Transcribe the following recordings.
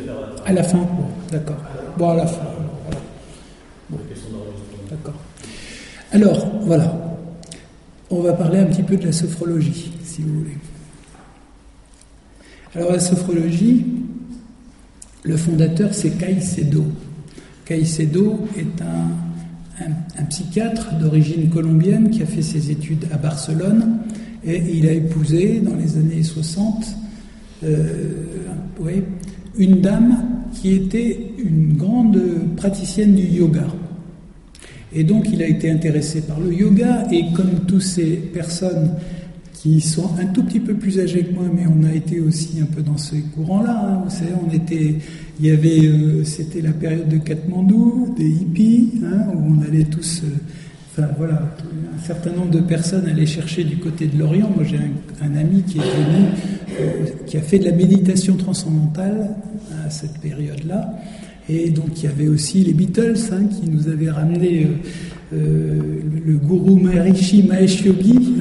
À la fin, bon, d'accord. Bon, à la fin. Voilà. Bon. D'accord. Alors, voilà. On va parler un petit peu de la sophrologie, si vous voulez. Alors, la sophrologie, le fondateur, c'est Caicedo. Caicedo est un psychiatre d'origine colombienne qui a fait ses études à Barcelone et il a épousé, dans les années 60, une dame qui était une grande praticienne du yoga. Et donc il a été intéressé par le yoga, et comme toutes ces personnes qui sont un tout petit peu plus âgées que moi, mais on a été aussi un peu dans ce courant-là, vous savez, c'était la période de Katmandou, des hippies, où on allait tous, un certain nombre de personnes allaient chercher du côté de l'Orient. Moi j'ai un ami qui est venu, qui a fait de la méditation transcendantale à cette période-là. Et donc il y avait aussi les Beatles qui nous avaient ramené le gourou Maharishi Mahesh Yogi,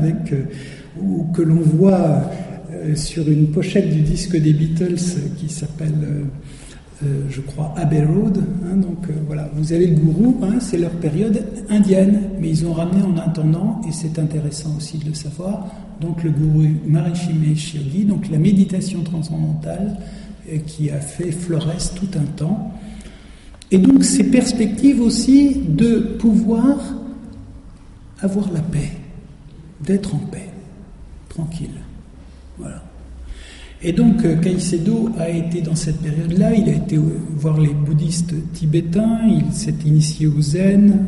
que l'on voit sur une pochette du disque des Beatles qui s'appelle, je crois, Abbey Road. Voilà, vous avez le gourou, c'est leur période indienne, mais ils ont ramené en attendant, et c'est intéressant aussi de le savoir, donc le gourou Maharishi Mahesh Yogi, donc la méditation transcendantale, qui a fait florès tout un temps. Et donc ces perspectives aussi de pouvoir avoir la paix, d'être en paix, tranquille. Voilà. Et donc Caicedo a été dans cette période-là, il a été voir les bouddhistes tibétains, il s'est initié au zen,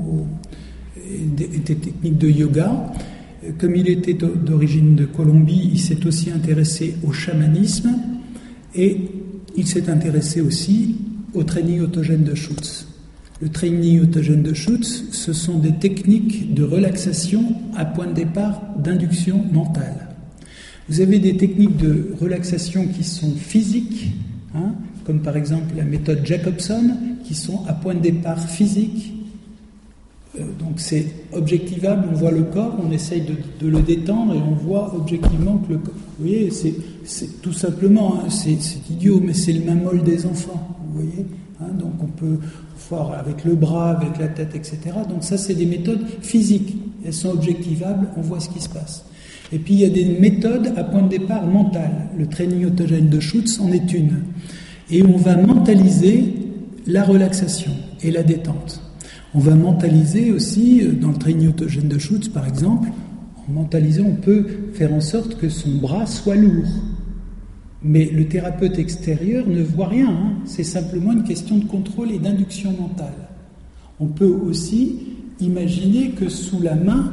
des techniques de yoga. Comme il était d'origine de Colombie, il s'est aussi intéressé au chamanisme. Et il s'est intéressé aussi au training autogène de Schutz. Le training autogène de Schutz, ce sont des techniques de relaxation à point de départ d'induction mentale. Vous avez des techniques de relaxation qui sont physiques, comme par exemple la méthode Jacobson, qui sont à point de départ physique. Donc c'est objectivable, on voit le corps, on essaye de le détendre et on voit objectivement que le corps... Vous voyez, c'est tout simplement, c'est idiot, mais c'est le main molle des enfants, vous voyez. Donc on peut voir avec le bras, avec la tête, etc. Donc ça, c'est des méthodes physiques. Elles sont objectivables, on voit ce qui se passe. Et puis il y a des méthodes à point de départ mental. Le training autogène de Schutz en est une. Et on va mentaliser la relaxation et la détente. On va mentaliser aussi, dans le training autogène de Schutz par exemple, en mentalisant, on peut faire en sorte que son bras soit lourd. Mais le thérapeute extérieur ne voit rien, c'est simplement une question de contrôle et d'induction mentale. On peut aussi imaginer que sous la main,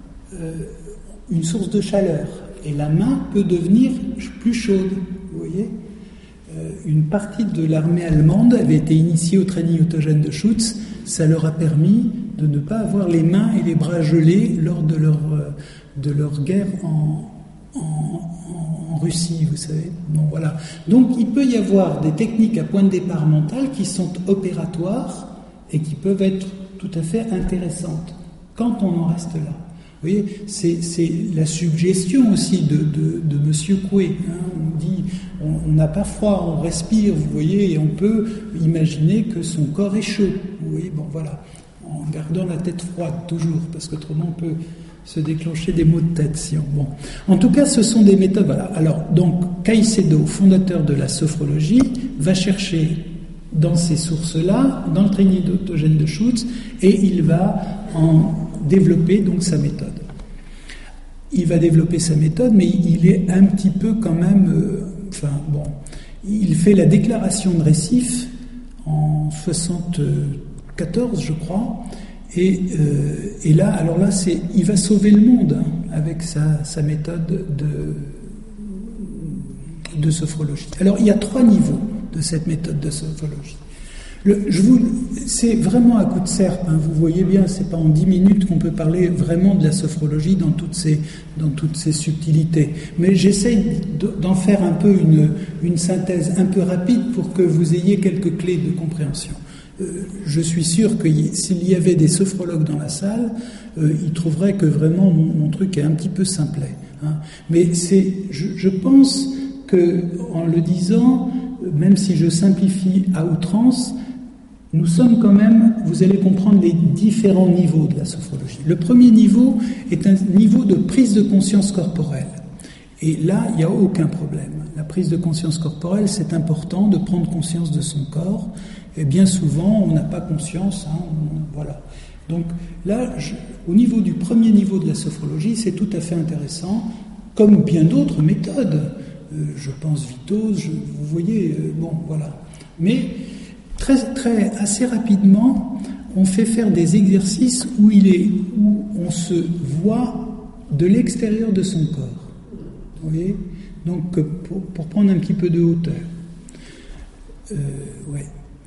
une source de chaleur, et la main peut devenir plus chaude, vous voyez. Une partie de l'armée allemande avait été initiée au training autogène de Schutz. Ça leur a permis de ne pas avoir les mains et les bras gelés lors de leur guerre en Russie, vous savez. Bon, voilà. Donc il peut y avoir des techniques à point de départ mental qui sont opératoires et qui peuvent être tout à fait intéressantes quand on en reste là. Vous voyez, c'est la suggestion aussi de Monsieur Coué. On dit, on n'a pas froid, on respire, vous voyez, et on peut imaginer que son corps est chaud. Vous voyez, bon voilà, en gardant la tête froide toujours, parce qu'autrement on peut se déclencher des maux de tête. Bon. En tout cas, ce sont des méthodes. Voilà. Alors, donc, Caicedo, fondateur de la sophrologie, va chercher dans ces sources-là, dans le training autogène de Schutz, et il va en développer donc sa méthode. Il va développer sa méthode, mais il est un petit peu quand même... il fait la déclaration de Récif en 74, je crois, et là, alors là, il va sauver le monde avec sa méthode de sophrologie. Alors, il y a 3 niveaux de cette méthode de sophrologie. C'est vraiment à coup de serpe, vous voyez bien, c'est pas en 10 minutes qu'on peut parler vraiment de la sophrologie dans toutes ses subtilités. Mais j'essaye d'en faire un peu une synthèse un peu rapide pour que vous ayez quelques clés de compréhension. Je suis sûr que s'il y avait des sophrologues dans la salle, ils trouveraient que vraiment mon truc est un petit peu simplet. Mais je pense que, en le disant, même si je simplifie à outrance, nous sommes quand même, vous allez comprendre les différents niveaux de la sophrologie. Le premier niveau est un niveau de prise de conscience corporelle. Et là, il n'y a aucun problème. La prise de conscience corporelle, c'est important de prendre conscience de son corps. Et bien souvent, on n'a pas conscience. Voilà. Donc là, au niveau du premier niveau de la sophrologie, c'est tout à fait intéressant, comme bien d'autres méthodes. Je pense Vitose, vous voyez, bon, voilà. Mais assez rapidement, on fait faire des exercices où on se voit de l'extérieur de son corps. Vous voyez ? Donc, pour prendre un petit peu de hauteur. Ouais.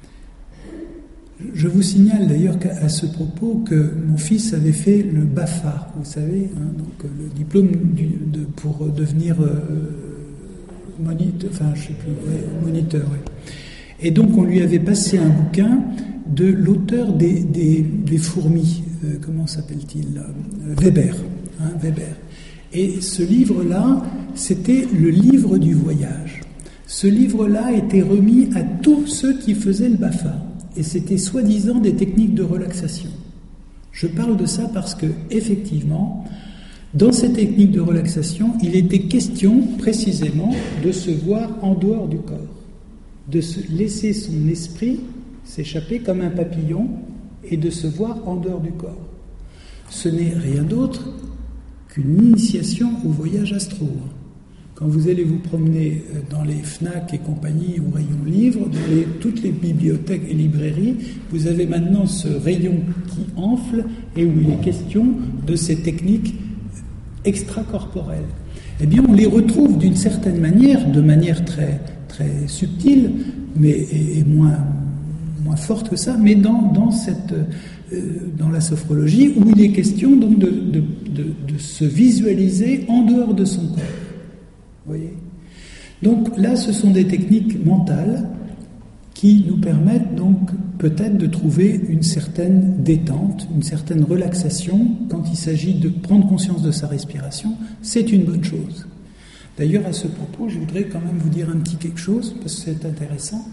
Je vous signale d'ailleurs qu'à ce propos que mon fils avait fait le BAFA, vous savez, donc le diplôme pour devenir moniteur, moniteur. Ouais. Et donc on lui avait passé un bouquin de l'auteur des fourmis, comment s'appelle-t-il là ? Weber. Et ce livre-là, c'était le livre du voyage. Ce livre-là était remis à tous ceux qui faisaient le BAFA. Et c'était soi-disant des techniques de relaxation. Je parle de ça parce que, effectivement, dans ces techniques de relaxation, il était question précisément de se voir en dehors du corps, de se laisser son esprit s'échapper comme un papillon et de se voir en dehors du corps. Ce n'est rien d'autre qu'une initiation au voyage astro. Quand vous allez vous promener dans les FNAC et compagnie ou rayons livres, dans toutes les bibliothèques et librairies, vous avez maintenant ce rayon qui enfle et où il est question de ces techniques extracorporelles. Eh bien, on les retrouve d'une certaine manière, de manière très, très subtile, mais et moins forte que ça, mais dans la sophrologie, où il est question donc de se visualiser en dehors de son corps. Vous voyez ? Donc là, ce sont des techniques mentales qui nous permettent donc peut-être de trouver une certaine détente, une certaine relaxation quand il s'agit de prendre conscience de sa respiration. C'est une bonne chose. D'ailleurs, à ce propos, je voudrais quand même vous dire un petit quelque chose, parce que c'est intéressant.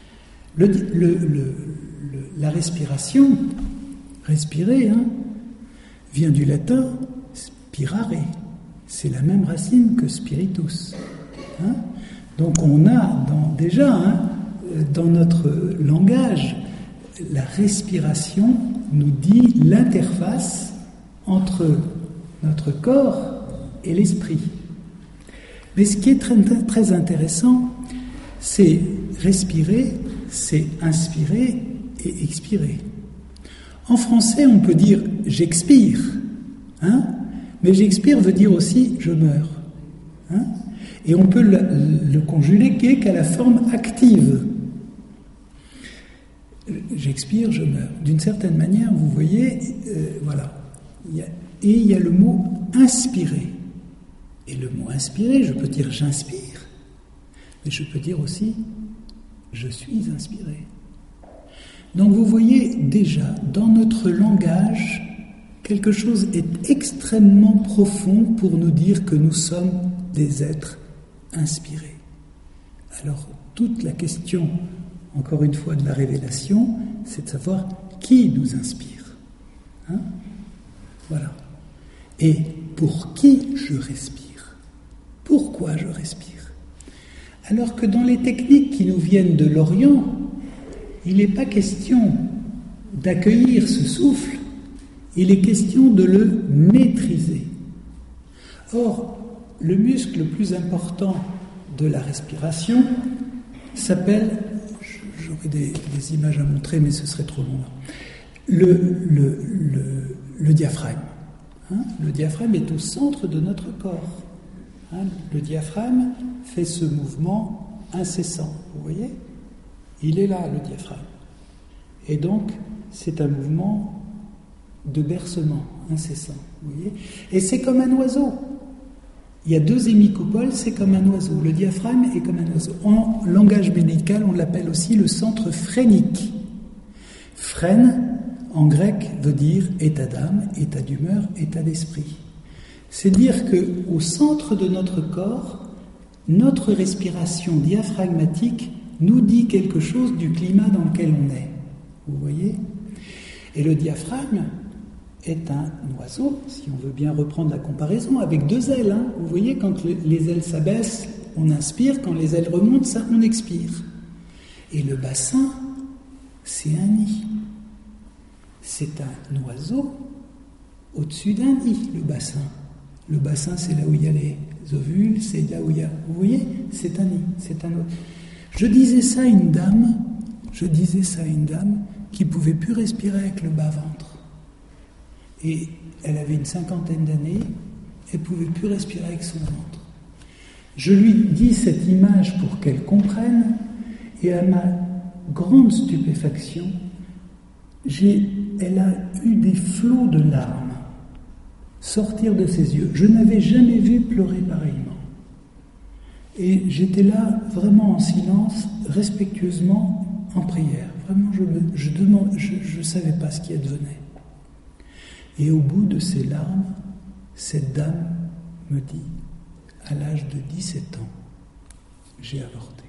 La respiration, respirer, vient du latin spirare. C'est la même racine que spiritus. Donc on a déjà dans notre langage, la respiration nous dit l'interface entre notre corps et l'esprit. Mais ce qui est très, très intéressant, c'est respirer, c'est inspirer et expirer. En français, on peut dire « j'expire », mais j'expire veut dire aussi je meurs. Et on peut le conjuguer qu'à la forme active. J'expire, je meurs. D'une certaine manière, vous voyez, voilà. Et il y a le mot inspirer. Et le mot inspirer, je peux dire j'inspire, mais je peux dire aussi je suis inspiré. Donc vous voyez déjà, dans notre langage, quelque chose est extrêmement profond pour nous dire que nous sommes des êtres inspirés. Alors, toute la question, encore une fois, de la révélation, c'est de savoir qui nous inspire. Voilà. Et pour qui je respire ? Pourquoi je respire ? Alors que dans les techniques qui nous viennent de l'Orient, il n'est pas question d'accueillir ce souffle, il est question de le maîtriser. Or, le muscle le plus important de la respiration s'appelle, j'aurais des images à montrer, mais ce serait trop long, le diaphragme. Le diaphragme est au centre de notre corps. Le diaphragme fait ce mouvement incessant, vous voyez ? Il est là, le diaphragme. Et donc, c'est un mouvement de bercement incessant, vous voyez ? Et c'est comme un oiseau. Il y a deux hémicopoles, c'est comme un oiseau. Le diaphragme est comme un oiseau. En langage médical, on l'appelle aussi le centre phrénique. Phrène, en grec, veut dire état d'âme, état d'humeur, état d'esprit. C'est dire qu'au centre de notre corps, notre respiration diaphragmatique nous dit quelque chose du climat dans lequel on est. Vous voyez ? Et le diaphragme est un oiseau, si on veut bien reprendre la comparaison, avec 2 ailes. Hein. Vous voyez, quand les ailes s'abaissent, on inspire, quand les ailes remontent, ça, on expire. Et le bassin, c'est un nid. C'est un oiseau au-dessus d'un nid, le bassin. Le bassin, c'est là où il y a les ovules, c'est là où il y a... Vous voyez, c'est un nid, c'est un autre. Je disais ça à une dame qui ne pouvait plus respirer avec le bas-ventre. Et elle avait une 50aine d'années, elle ne pouvait plus respirer avec son ventre. Je lui dis cette image pour qu'elle comprenne, et à ma grande stupéfaction, elle a eu des flots de larmes sortir de ses yeux. Je n'avais jamais vu pleurer pareillement. Et j'étais là, vraiment en silence, respectueusement, en prière. Vraiment, je ne savais pas ce qui advenait. Et au bout de ces larmes, cette dame me dit, à l'âge de 17 ans, j'ai avorté.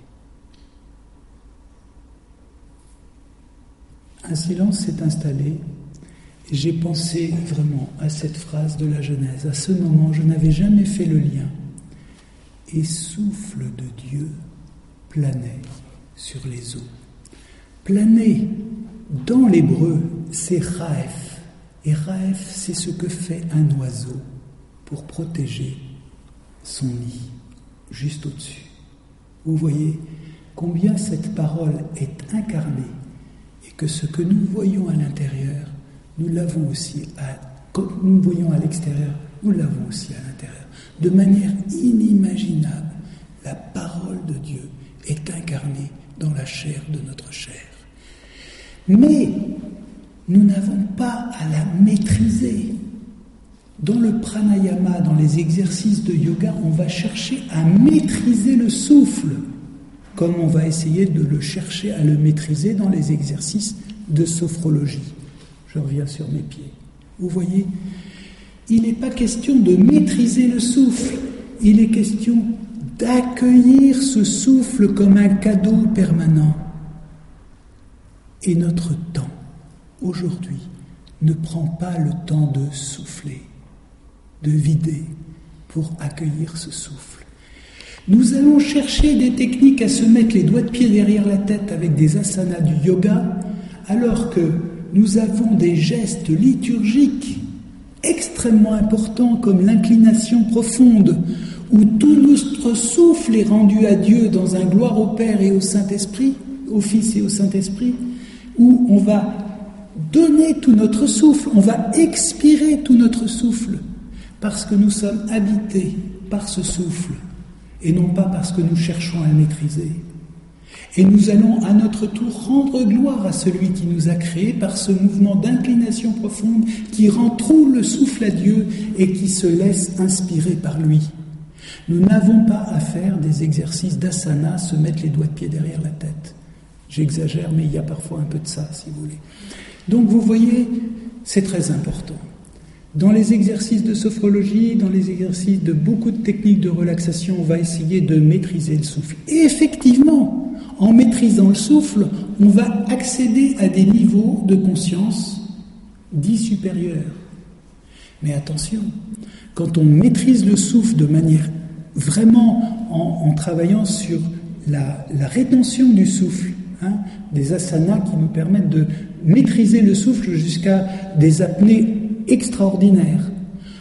Un silence s'est installé. J'ai pensé vraiment à cette phrase de la Genèse. À ce moment, je n'avais jamais fait le lien. Et souffle de Dieu planait sur les eaux. Planer, dans l'hébreu, c'est raef. Et raef, c'est ce que fait un oiseau pour protéger son nid, juste au-dessus. Vous voyez combien cette parole est incarnée et que ce que nous voyons à l'intérieur, nous l'avons aussi, comme nous voyons à l'extérieur, nous l'avons aussi à l'intérieur. De manière inimaginable, la parole de Dieu est incarnée dans la chair de notre chair. Mais nous n'avons pas à la maîtriser. Dans le pranayama, dans les exercices de yoga, on va chercher à maîtriser le souffle, comme on va essayer de le chercher à le maîtriser dans les exercices de sophrologie. Je reviens sur mes pieds. Vous voyez, il n'est pas question de maîtriser le souffle, il est question d'accueillir ce souffle comme un cadeau permanent. Et notre temps, aujourd'hui, ne prend pas le temps de souffler, de vider, pour accueillir ce souffle. Nous allons chercher des techniques à se mettre les doigts de pied derrière la tête avec des asanas du yoga, alors que nous avons des gestes liturgiques extrêmement importants comme l'inclination profonde, où tout notre souffle est rendu à Dieu dans un gloire au Père et au Saint-Esprit, au Fils et au Saint-Esprit, où on va donner tout notre souffle, on va expirer tout notre souffle, parce que nous sommes habités par ce souffle, et non pas parce que nous cherchons à le maîtriser. Et nous allons à notre tour rendre gloire à celui qui nous a créés par ce mouvement d'inclination profonde qui rend tout le souffle à Dieu et qui se laisse inspirer par lui. Nous n'avons pas à faire des exercices d'asana, se mettre les doigts de pied derrière la tête. J'exagère, mais il y a parfois un peu de ça, si vous voulez. Donc vous voyez, c'est très important. Dans les exercices de sophrologie, dans les exercices de beaucoup de techniques de relaxation, on va essayer de maîtriser le souffle. Et effectivement, en maîtrisant le souffle, on va accéder à des niveaux de conscience dits supérieurs. Mais attention, quand on maîtrise le souffle de manière vraiment en travaillant sur la rétention du souffle, des asanas qui nous permettent de maîtriser le souffle jusqu'à des apnées extraordinaires.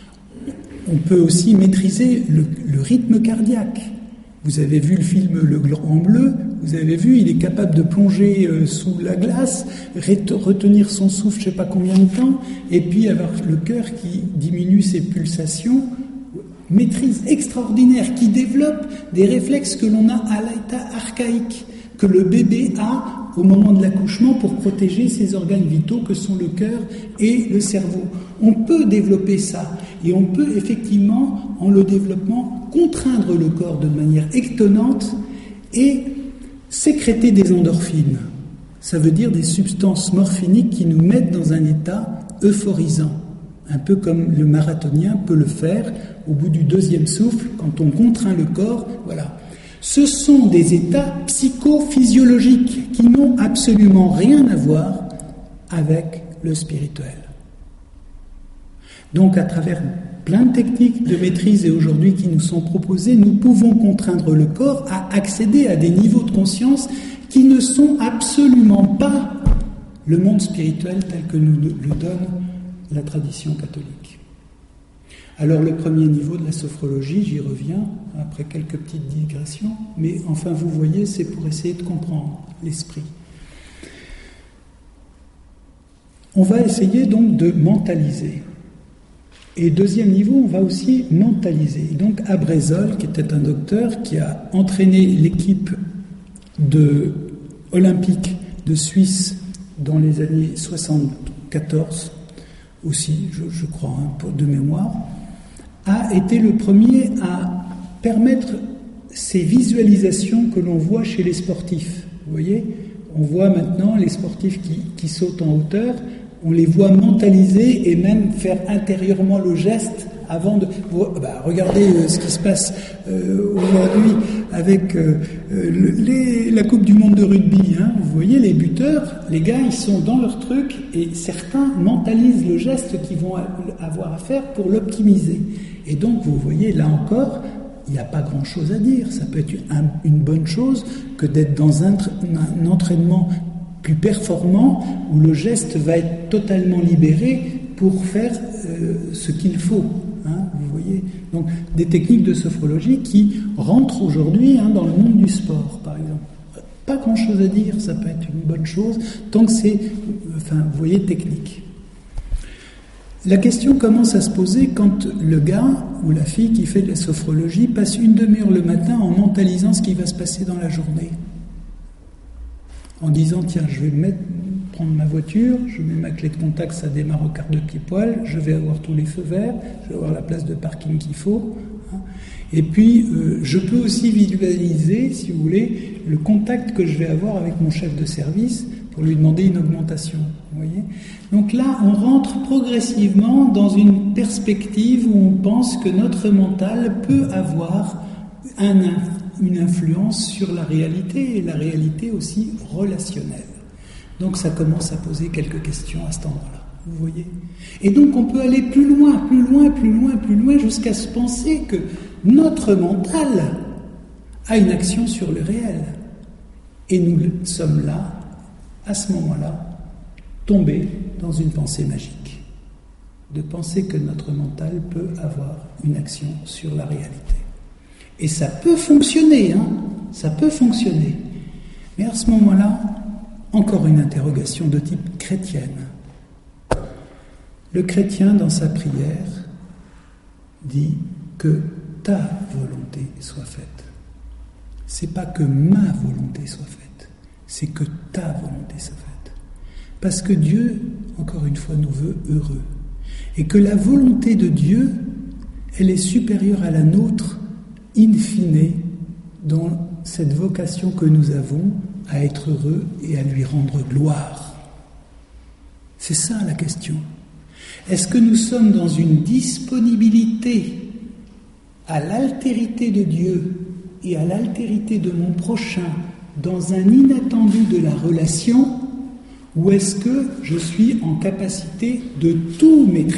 On peut aussi maîtriser le rythme cardiaque. Vous avez vu le film Le Grand Bleu, vous avez vu, il est capable de plonger sous la glace, retenir son souffle je ne sais pas combien de temps, et puis avoir le cœur qui diminue ses pulsations. Maîtrise extraordinaire, qui développe des réflexes que l'on a à l'état archaïque, que le bébé a au moment de l'accouchement pour protéger ses organes vitaux que sont le cœur et le cerveau. On peut développer ça, et on peut effectivement, en le développant, contraindre le corps de manière étonnante et sécréter des endorphines. Ça veut dire des substances morphiniques qui nous mettent dans un état euphorisant, un peu comme le marathonien peut le faire au bout du deuxième souffle, quand on contraint le corps, voilà. Ce sont des états psychophysiologiques qui n'ont absolument rien à voir avec le spirituel. Donc, à travers plein de techniques de maîtrise et aujourd'hui qui nous sont proposées, nous pouvons contraindre le corps à accéder à des niveaux de conscience qui ne sont absolument pas le monde spirituel tel que nous le donne la tradition catholique. Alors le premier niveau de la sophrologie, j'y reviens après quelques petites digressions, mais enfin vous voyez, c'est pour essayer de comprendre l'esprit. On va essayer donc de mentaliser. Et deuxième niveau, on va aussi mentaliser. Et donc Abrezol, qui était un docteur qui a entraîné l'équipe olympique de Suisse dans les années 74 aussi, je crois, de mémoire, a été le premier à permettre ces visualisations que l'on voit chez les sportifs. Vous voyez, on voit maintenant les sportifs qui sautent en hauteur, on les voit mentaliser et même faire intérieurement le geste avant de... regardez ce qui se passe aujourd'hui avec la Coupe du Monde de rugby. Vous voyez, les buteurs, les gars, ils sont dans leur truc et certains mentalisent le geste qu'ils vont avoir à faire pour l'optimiser. Et donc, vous voyez, là encore, il n'y a pas grand-chose à dire. Ça peut être une bonne chose que d'être dans un entraînement plus performant où le geste va être totalement libéré pour faire ce qu'il faut. Vous voyez, donc des techniques de sophrologie qui rentrent aujourd'hui dans le monde du sport, par exemple. Pas grand-chose à dire, ça peut être une bonne chose, tant que c'est, vous voyez, technique. La question commence à se poser quand le gars ou la fille qui fait de la sophrologie passe une demi-heure le matin en mentalisant ce qui va se passer dans la journée. En disant, tiens, je vais prendre ma voiture, je mets ma clé de contact, ça démarre au quart de pied poil, je vais avoir tous les feux verts, je vais avoir la place de parking qu'il faut. Et puis, je peux aussi visualiser, si vous voulez, le contact que je vais avoir avec mon chef de service pour lui demander une augmentation. Vous voyez ? Donc là, on rentre progressivement dans une perspective où on pense que notre mental peut avoir une influence sur la réalité, et la réalité aussi relationnelle. Donc ça commence à poser quelques questions à cet endroit-là, vous voyez. Et donc on peut aller plus loin, jusqu'à se penser que notre mental a une action sur le réel. Et nous sommes là, à ce moment-là, tombés dans une pensée magique. De penser que notre mental peut avoir une action sur la réalité. Et ça peut fonctionner, ça peut fonctionner. Mais à ce moment-là, encore une interrogation de type chrétienne. Le chrétien, dans sa prière, dit que ta volonté soit faite. C'est pas que ma volonté soit faite, c'est que ta volonté soit faite. Parce que Dieu, encore une fois, nous veut heureux. Et que la volonté de Dieu, elle est supérieure à la nôtre, in fine, dans cette vocation que nous avons à être heureux et à lui rendre gloire. C'est ça la question. Est-ce que nous sommes dans une disponibilité à l'altérité de Dieu et à l'altérité de mon prochain dans un inattendu de la relation, ou est-ce que je suis en capacité de tout maîtriser ?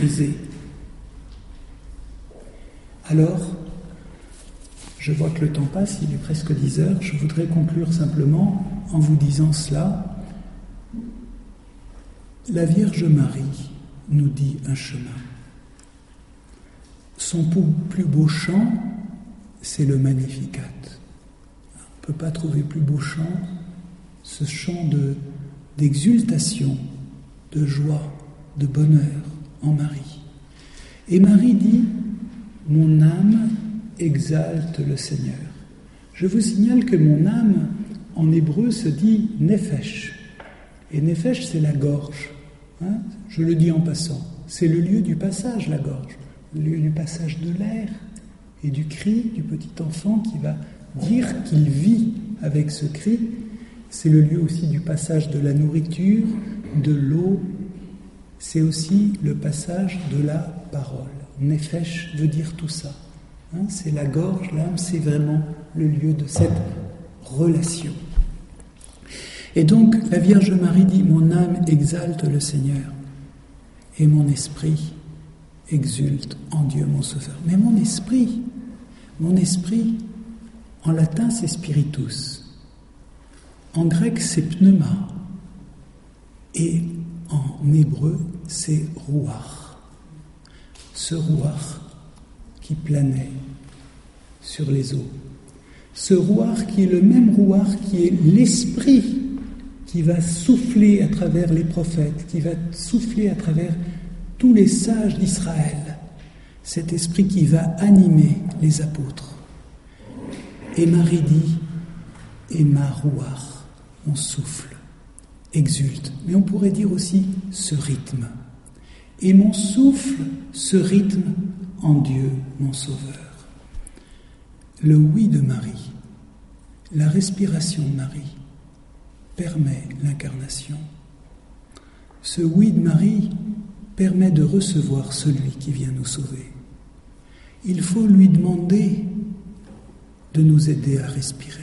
Alors, je vois que le temps passe, il est presque 10 heures. Je voudrais conclure simplement en vous disant cela. La Vierge Marie nous dit un chemin. Son plus beau chant, c'est le Magnificat. On ne peut pas trouver plus beau chant, ce chant d'exultation, de joie, de bonheur en Marie. Et Marie dit « Mon âme exalte le Seigneur ». Je vous signale que mon âme, en hébreu, se dit « nefesh ». Et nefesh, c'est la gorge. Je le dis en passant. C'est le lieu du passage, la gorge. Le lieu du passage de l'air et du cri du petit enfant qui va dire qu'il vit avec ce cri. C'est le lieu aussi du passage de la nourriture, de l'eau. C'est aussi le passage de la parole. Nefesh veut dire tout ça. C'est la gorge, l'âme, c'est vraiment le lieu de cette relation. Et donc, la Vierge Marie dit « Mon âme exalte le Seigneur, et mon esprit exulte en Dieu mon Sauveur. » Mais mon esprit, en latin, c'est spiritus. En grec, c'est pneuma. Et en hébreu, c'est ruach. Ce ruach qui planait sur les eaux. Ce ruach qui est le même ruach qui est l'esprit qui va souffler à travers les prophètes, qui va souffler à travers tous les sages d'Israël. Cet esprit qui va animer les apôtres. Et Marie dit, et ma ruach, mon souffle, exulte. Mais on pourrait dire aussi ce rythme. Et mon souffle se rythme en Dieu, mon Sauveur. Le oui de Marie, la respiration de Marie, permet l'incarnation. Ce oui de Marie permet de recevoir celui qui vient nous sauver. Il faut lui demander de nous aider à respirer.